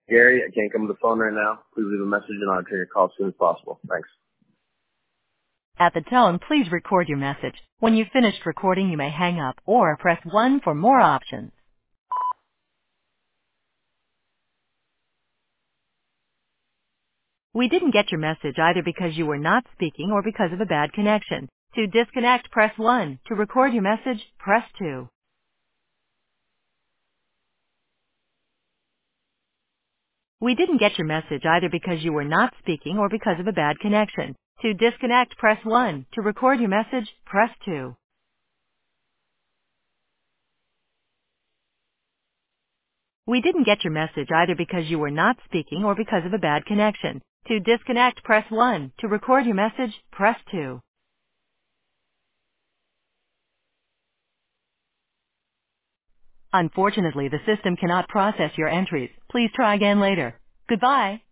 Gary, I can't come to the phone right now. Please leave a message and I'll return your call as soon as possible. Thanks. At the tone, please record your message. When you've finished recording, you may hang up or press 1 for more options. We didn't get your message either because you were not speaking or because of a bad connection. To disconnect, press 1. To record your message, press 2. We didn't get your message either because you were not speaking or because of a bad connection. To disconnect, press 1. To record your message, press 2. We didn't get your message either because you were not speaking or because of a bad connection. To disconnect, press 1. To record your message, press 2. Unfortunately, the system cannot process your entries. Please try again later. Goodbye.